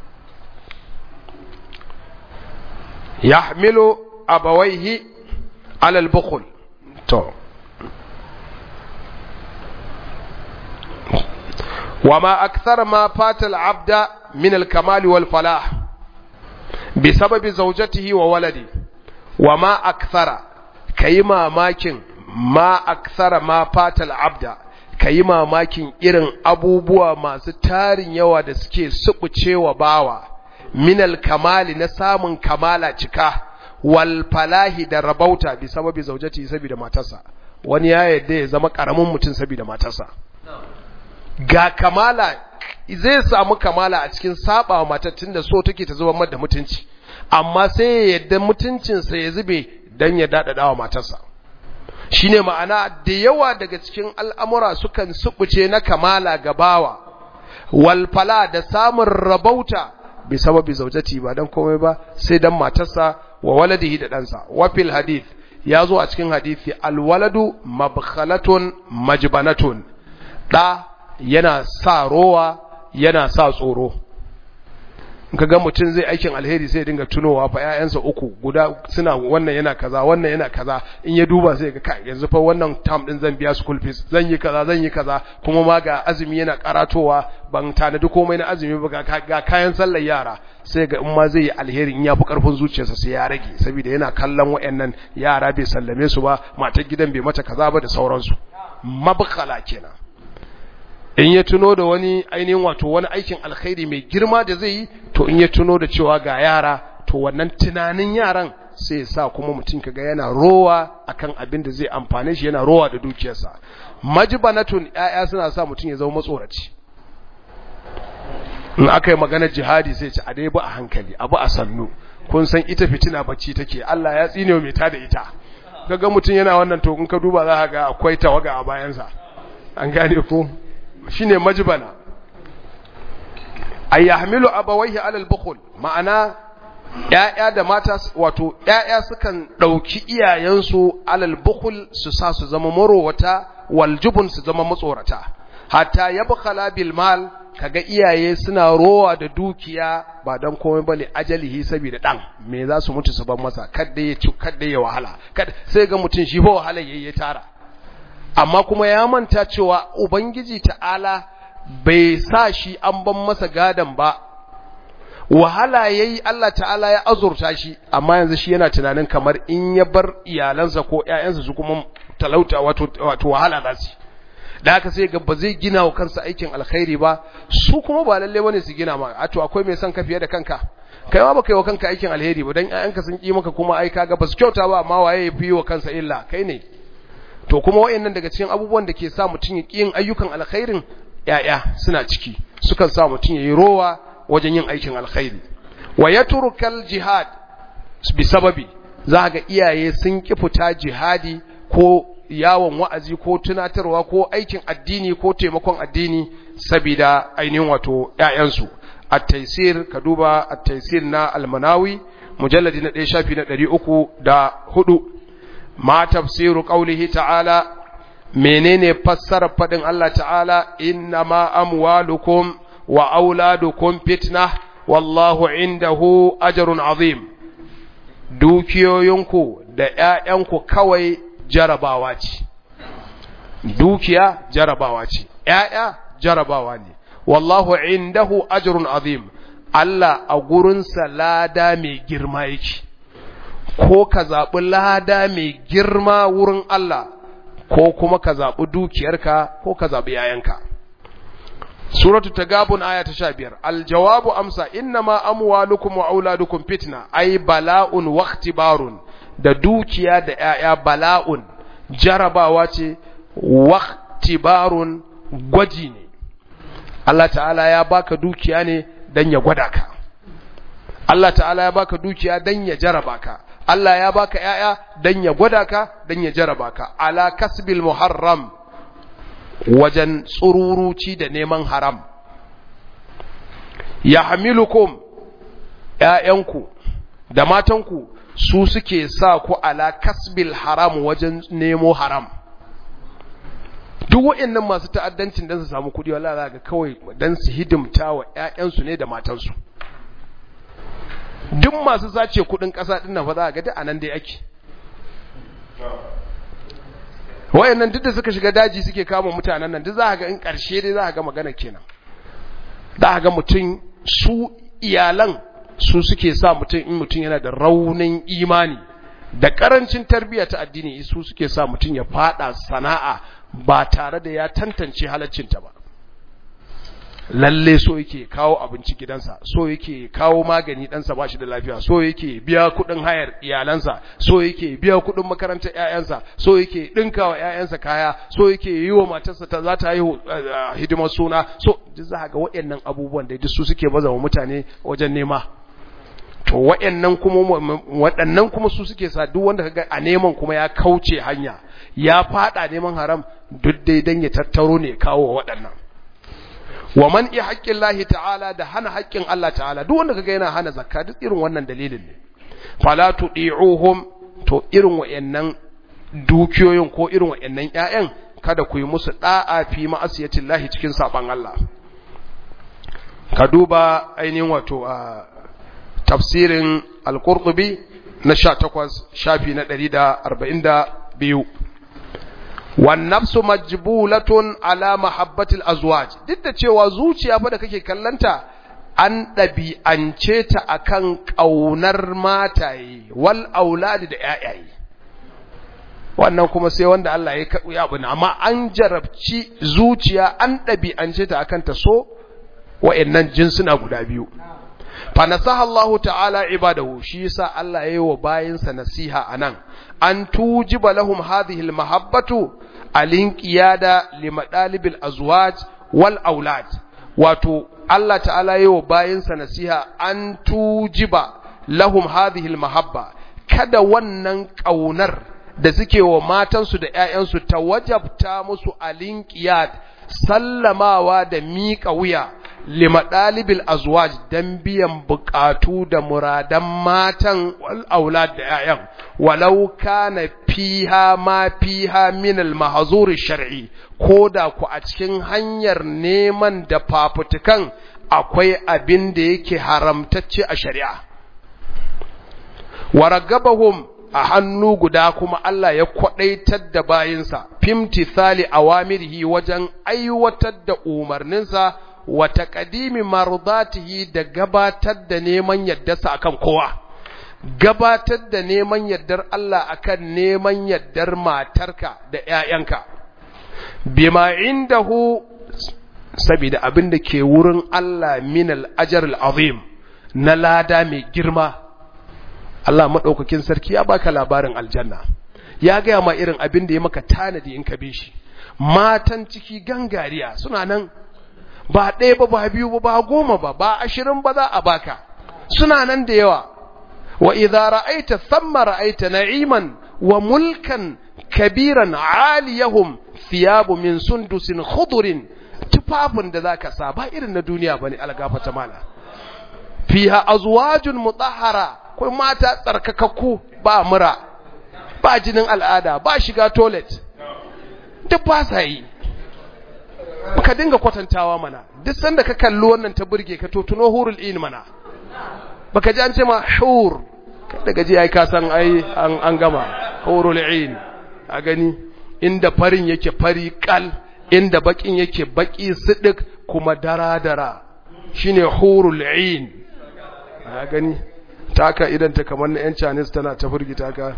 yahmilu abawayhi ala al-bukhl to وما أكثر ما فات العبد من الكمال والفلاح بسبب زوجته وولده وما أكثر كيما ماكن ما أكثر ما فات العبد كيما ماكن إرن أبوبوا ما ستارين يوا دسكي سبچه وباوا minal kamali na samun kamala cika wal falahi da rabauta bi sababi zaujati saboda matarsa. Wani ya yadda ya zama karamin mutum saboda matarsa, ga kamala zai samu kamala a cikin saba wa matar tunda so take ta zuba mata mutunci, amma sai ya yadda mutuncinsa ya zube dan ya dadada wa matarsa. Shine ma'ana da yawa daga cikin al'amura sukan subuce na kamala gabawa wal fala da samun rabauta bi sababi zaujati ba dan komai ba sai dan matarsa wa waladihi da ɗansa. Wa fil hadith ya zo a cikin hadisi alwaladu mabkhalatun majbanatun, da yana sa rowa yana sa tsoro. in kaga mutum zai aikin alheri sai ya dinga tunowa fa ƴaƴansa uku guda suna wannan yana kaza wannan yana kaza, in ya duba sai ga kai yanzu fa wannan term din zan biya school fees, zan yi kaza kuma ma ga azumi yana karatowa ban tanadi komai na azumi ba ga kayan sallar yara, sai ga in ma zai yi alheri in ya fi karfin zuciyarsa sai ya rage saboda yana kallon wayannan yara bai sallame su ba, matar gidan bai mata kaza ba da sauransu. Mabkhala kenan. In ya tuno da wani ainihin wato wani aikin alkhairi mai girma da zai yi, to in ya tuno da cewa ga yara, to wannan tunanin yaran sai sa kuma mutum kaga yana rowa akan abin da zai amfane shi, yana rowa da dukiyarsa. Majbanatun, ƴaƴa suna sa mutum ya zama matsoraci. In aka yi maganar jihadi sai ce a dai ba a hankali, abu a sannu, kun san ita fitina bacci take, Allah ya tsine mai ta da ita. Kaga mutum yana wannan, to in ka duba za ka ga akwai tawaga a bayansa. An gane ko? Shine majbana. Ay yahmilu abawayhi ala al-bukhl, ma'ana ƴaƴa da mata, wato ƴaƴa sukan dauki iyayensu ala al-bukhl, su sa su zama marowata, wal jubun su zama matsorata, hatta yabkhala bil mal, kaga iyaye suna rowa da dukiya ba dan komai bane ajalihi, saboda dan me za su mutu su ban masa, kada ya ci kada ya wahala, kada sai ga mutun shi ba wahala yayi tara, amma kuma ya manta cewa Ubangiji ta'ala bai sa shi an ban masa gadan ba, wahala yayi Allah ta'ala ya azurta shi, amma yanzu shi yana tunanin kamar in ya bar iyalansa ko ƴaƴansa su kuma talauta wato wahala za su. Da haka sai ga ba zai gina wa kansa aikin alkhairi ba, su kuma ba lalle bane su gina ma. A to akwai mai son ka fiye da kanka, kai ma baka yi wa kanka aikin alheri ba, dan ƴaƴanka sun ki maka kuma ai kaga ba su kyauta ba, amma waye ya fi wa kansa illa, kai ne. To kuma wayannan daga cikin abubuwan da ke sa mutum ya yin ayyukan alkhairin, yaya suna ciki, sukan sa mutum ya yi rowa wajen yin aikin alkhairi. Wa yatrukal jihad bi sababi, za ga iyaye sun ki fita jihadi ko yawon wa'azi ko tunatarwa ko aikin addini ko taimakon addini sabida ainihin wato ƴaƴansu. At-Taysir, ka duba At-Taysir na Al-Manawi mujalladi na 1 shafi na 304. Ma tafsiru qaulihi ta'ala, menene fassarar fadin Allah ta'ala, innama amwalukum wa auladukum fitna wallahu indahu ajrun azim. Dukiyoyinku da ƴaƴanku kawai jarabawa ce, dukiya jarabawa ce, ƴaƴa jarabawa ne, wallahu indahu ajrun azim. Allah a gurinsa lada mai girma yake. Ko ka zaɓi lada mai girma wurin Allah, ko kuma ka zaɓi dukiyarka, ko ka zaɓi yayanka. Suratu Tagabun aya ta 15. Aljawabu amsa, innama amwalukum wa auladukum fitna, ay bala'un wa ikhtibarun. Da dukiya da yaya bala'un jarabawa ce, wa ikhtibarun gwaji ne. Allah ta'ala ya baka dukiya ne dan ya gwada ka. Allah ta'ala ya baka dukiya dan ya jaraba ka. Allah ya baka ƴaƴa dan ya gwada ka, dan ya jaraba ka, ala kasbil muharram, wajen tsururuci da neman haram. Yahmilukum, ƴaƴanku da matanku su suke sa ku ala kasbil haram, wajen nemo haram. Duk waɗannan masu ta'addancin dan su samu kuɗi, wallahi za ga kawai dan su hidimta wa ƴaƴansu ne da matansu. Duk masu sace kudin kasa din nan fa za ga duk anan dai ake. Wayannan duk da suka shiga daji suke kama mutanen nan, duk za ga in karshe dai za ga magana kenan. Za ga mutun su iyalan su suke sa mutun, in mutun yana da raunin imani da karancin tarbiyya ta addini, su suke sa mutun ya fada sana'a ba tare da ya tantance halaccinta ba. lalle so yake kawo abinci gidansa, so yake kawo magani ɗansa ba shi da lafiya, so yake biya kuɗin hayar iyalansa, so yake biya kuɗin makarantar ƴaƴansa, so yake ɗinka wa ƴaƴansa kaya, so yake yi wa matarsa ta za ta haihu hidimar suna, so duk za ga waɗannan abubuwan da duk su suke baza wa mutane wajen nema. To waɗannan kuma su suke sa duk wanda kaga a neman kuma ya kauce hanya, ya fada neman haram, duk dai dan ya tattaro ne kawo waɗannan. Wa man i haƙƙin lahi ta'ala, da hana haƙƙin Allah ta'ala, duk wanda kaga yana hana zakka duk irin wannan dalilin ne. Fala tudi'uhum, to irin wayannan dukiyoyin ko irin wayannan ƴaƴan kada ku yi musu da'a fi ma'asiyatin lahi cikin saban Allah. Ka duba ainihin wato a tafsirin al-Qurtubi na 18 shafi na 142. والنفس مجبولة على محبة الأزواج. duk da cewa zuciya fa da kake kallanta an ɗabi'ance ta akan ƙaunar mataye wal auladi da ƴaƴaye, wannan kuma sai wanda Allah ya abu, amma an jarabci zuciya, an ɗabi'ance ta akan ta so wa'annan jinsuna guda biyu. fa nasaha Allah ta'ala ibadahu, shi yasa Allah yayi wa bayinsa nasiha anan, an tujiba lahum hadhihi al-mahabbatu al-inqiyada li madalibil azwaj wal aulad. Wato Allah ta'ala yayi wa bayinsa nasiha, an tujiba lahum hadhihi al-mahabba, kada wannan kaunar da suke wa matansu da ƴaƴansu ta wajabta musu al-inqiyad, sallamawa da miƙa wuya limadalibil azwaj, dan biyan bukatu da muradan matan wal aulad da ƴaƴan, walau kana fiha ma fiha min al mahzur shar'i, koda ku a cikin hanyar neman da fafutukan akwai abin da yake haramtacce a shari'a. waragabahum, a hannu guda kuma Allah ya kwadaitar da bayinsa fimtithali awamirihi, wajen aiwatar da umarninsa, wa taqdimi mardatihi, da gabatar da neman yaddarsa akan kowa, gabatar da neman yaddar Allah akan neman yaddar matarka da ƴaƴanka, bima indahu, saboda abin da ke wurin Allah min al-ajr al-azim, na lada mai girma. Allah madaukakin sarki ya baka labarin aljanna, ya ga ma irin abin da ya maka tanadi in ka bi shi. Matan ciki gangariya suna nan, ba ɗaya ba, ba biyu ba, ba goma ba, ba 20 ba za a baka, suna nan da yawa. wa idza ra'aita thamma ra'aita na'iman wa mulkan kabiran 'aliyahum thiyabu min sundusin khudrin, tufafin da zaka sa ba irin na duniya bane, algafata mala. fiha azwajun mutahhara, kai mata tsarkakakku, ba mura, ba jinin al'ada, ba shiga toilet, duk ba sa yi. Ka dinga kwatantawa mana, duk sanda ka kalli wannan ta burge ka, to tuno hurul in mana. Baka ji an ce ma hur, daga ji ai ka san ai an gama hurul in. A gani inda farin yake fari kal, inda bakin yake baki sidik kuma dara shine hurul in. A gani taka idan ta kamar na yan Chinese tana ta furgita ka.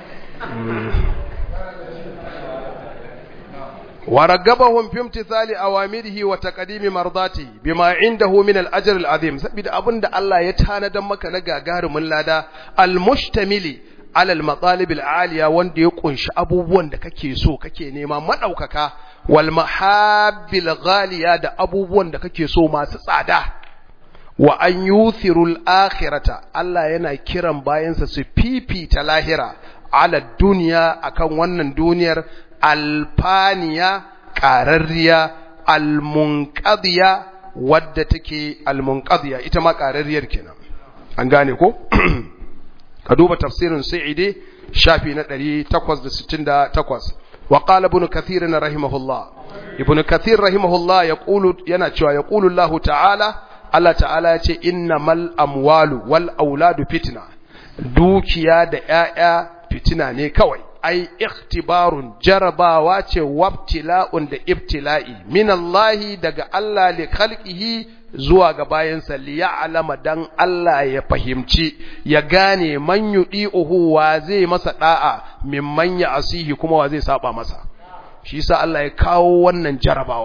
ورغبهم في امتثال اوامره وتقديم مرضاته بما عنده من الاجر العظيم, saboda abinda Allah ya tanadan maka na gagarumin lada, almustamili ala almatalib alaliya, wanda ya kunshi abubuwan da kake so kake nema madaukaka, wal mahabbil ghaliya, da abubuwan da kake so masu tsada. wa an yuthirul akhirata, Allah yana kiran bayansa su fifita lahira ala duniya, akan wannan duniyar, alfaniya ƙararriya, almunqadiya wadda take almunqadiya ita ma ƙararriyar kenan. An gane ko? Ka duba tafsirin Sa'idi shafi na 868. Wa qala ibn Kathir rahimahullah, ibn Kathir rahimahullah yana cewa yaqulu Allah ta'ala, Allah ta'ala ya ce innamal amwalu wal auladu fitna, dukiya da ƴaƴa fitina ne kawai. ai ikhtibarun, jarabawa ce, wabtila'un da ibtila'i, minallahi, daga Allah, li khalqihi, zuwa ga bayansa, li ya'lama, dan Allah ya fahimci, ya gane man yudi'uhu, wa zai masa da'a, mimman ya'sihi, kuma wa zai saba masa. Shi yasa Allah ya kawo wannan jarabawar,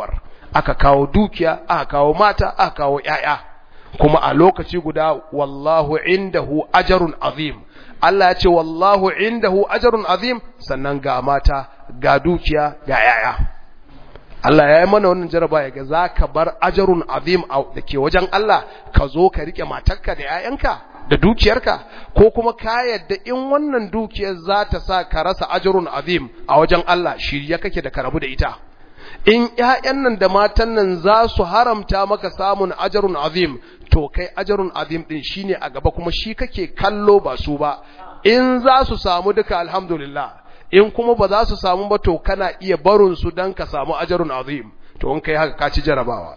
aka kawo dukiya, aka kawo mata, aka kawo ƴaƴa, kuma a lokaci guda wallahu indahu ajrun azim. Allah ya ce wallahu indahu ajrun azim, sannan ga mata, ga dukiya, ga ƴaƴa. Allah ya yi mana wannan jaraba ya ga zaka bar ajrun azim da ke wajen Allah ka zo ka rike matarka da ƴaƴanka da dukiyarka, ko kuma ka yadda in wannan dukiyar za ta sa ka rasa ajrun azim a wajen Allah, shirye kake da ka rabu da ita. In ƴaƴan nan da matan nan za su haramta maka samun ajrun azim, to kai ajrun azim din shine a gaba, kuma shi kake kallo ba su ba. In za su samu duka alhamdulillah, in kuma ba za su samu ba to kana iya barin su dan ka samu ajrun azim. To in kai haka ka ci jarabawa.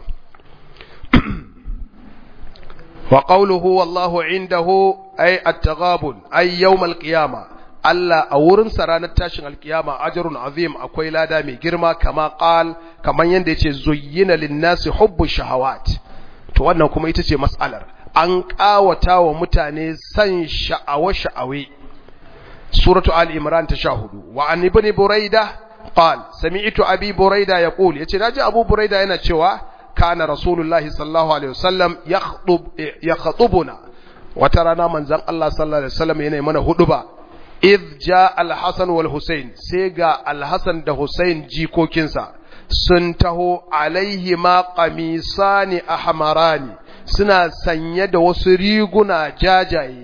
wa qawluhu wallahu indahu ay at-taghabun ay yawm al-qiyamah, Allah a wurin sa ranar tashin alkiyama ajrun azim, akwai lada mai girma, kaman yanda yace zuyyina lin-nasi hubbu shahawat. To wannan kuma ita ce mas'alar, an kawata wa mutane san sha'awe suratu al-imran ta 14. wa an ibn buraidah qala sami'tu abi buraidah yaqul, yace naji abu buraidah yana cewa kana rasulullahi sallallahu alaihi wasallam yakhtubuna, wata rana manzon Allah sallallahu alaihi wasallam yana mana huduba. idh jaa al-hasan wal husayn, sai ga al-hasan da husayn jikokinsa sun taho, alaihi ma qamisani ahmarani, suna sanye da wasu riguna jajaye,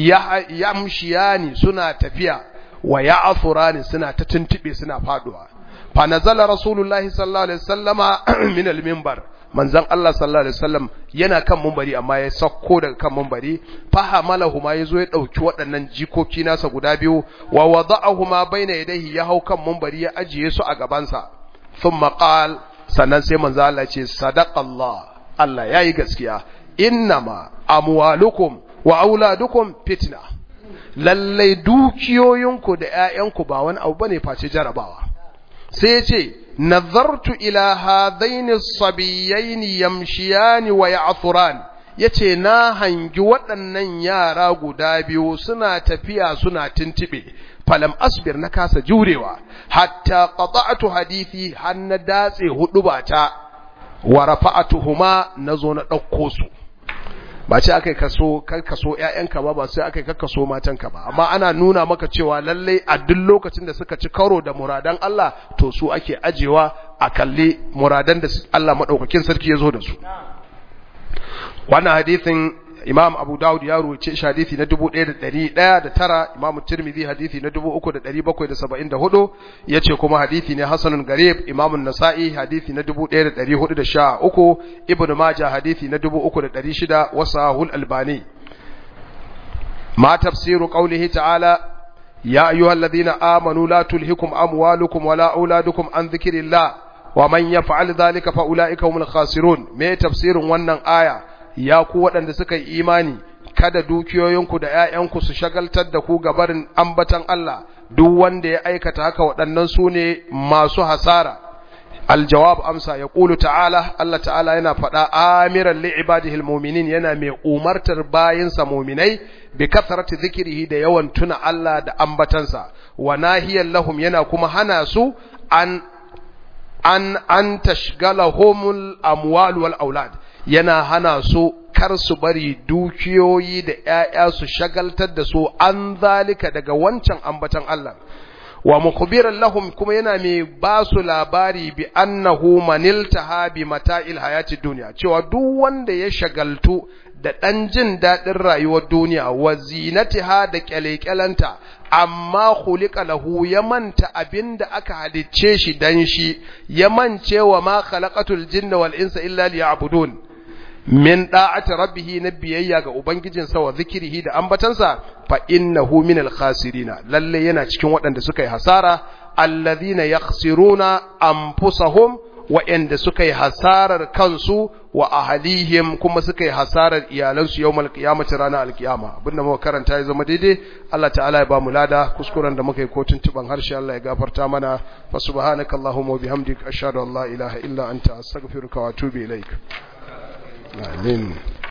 yamshiyani suna tafiya, wa ya'thurani suna ta tuntube suna faduwa. fa nazala rasulullahi sallallahu alaihi wasallama min al-minbar, manzon Allah sallallahu alaihi wasallam yana kan minbari amma ya sakko daga kan minbari, fa hamalahuma yazo ya dauki waɗannan jikoki nasa guda biyu, wa wada'ahuma baina yadayhi, ya hau kan minbari ya ajiye su a gabansa. thumma qala, sannan sai manzon Allah ce sadaqallah, Allah yayi gaskiya, innama amwalukum wa auladukum fitna, lallai dukiyoyinku da ƴaƴanku ba wani abu bane face jarabawa. sai ya ce nazartu ila hadaini sabiyaini yamshiyani wa ya'thuran, yace na hangi waɗannan yara guda biyu suna tafiya suna tintibe, falam asbir, na kasa jurewa, hatta qata'tu hadithi, har na datse hudubata, wa rafa'atuhuma, nazo na dauko su. ba ce akai kaso ƴaƴanka ba sai akai kakkaso matanka ba, amma ana nuna maka cewa lalle a duk lokacin da suka ci karo da muradan Allah, to su ake ajewa a kalle muradan da Allah madaukakin sarki ya zo da su. wannan hadisin Imam Abu Dawud ya ruwace shi hadisi na 1109, Imam Tirmidhi hadisi na 3774, yace kuma hadisi ne hasanun garib. Imam An-Nasa'i hadisi na 1413, Ibn Majah hadisi na 3600, wa Sahih Al-Albani. ma tafsiru qawlihi ta'ala ya ayyuhalladhina amanu la tulhikum amwalukum wala auladukum an dhikrillah wa man yaf'al dhalika fa ulaika humul khasirun. me tafsirin wannan aya? ya ku waɗanda suka yi imani, kada dukiyoyinku da ‘ya'yanku su shagaltar da ku gabarin ambatan Allah, duk wanda ya aikata haka waɗannan su ne masu hasara. Aljawab amsa, ya ƙulu ta'ala, Allah ta'ala yana faɗa amiran li'ibadihil muminin, yana mai umartar bayinsa muminai, bi kasarati zikirihi, da yawan tuna Allah da ambatansa, wa nahiyan lahum, yana kuma hana su an tashgalahumul amwal wal aulad, yana hana su kar su bari dukiyoyi da ƴaƴa su shagaltar da su an zalika daga wancan ambatan Allah. wa mukhbiran lahum, kuma yana mai ba su labari bi annahu maniltaha bi mata'il hayati dunya, cewa duk wanda ya shagaltu da dan jin dadin rayuwar duniya, wa zinatiha da kyalekyalanta, amma khuliqa lahu, ya manta abinda aka halicce shi dan shi, ya mance wa ma khalaqatul jinna wal insa illa liya'budun, min da'ati rabbih, na biyayya ga ubangijinsa, wa zikrihi da ambatansa, fa innahu minal khasirina, lalle yana cikin waɗanda suka yi hasara, alladhina yakhsiruna anfusahum, wa'anda suka yi hasarar kansu, wa ahlihim, kuma suka yi hasarar iyalansu yawmal qiyamati, ranar alqiyama. abinda muka karanta ya zama daidai, Allah ta'ala ya ba mu lada, kuskuren da muka yi ko tuntuban harshe Allah ya gafarta mana. fa subhanakallahumma wa bihamdika, ashhadu an la ilaha illa anta, astaghfiruka wa atubu ilaik. Amin.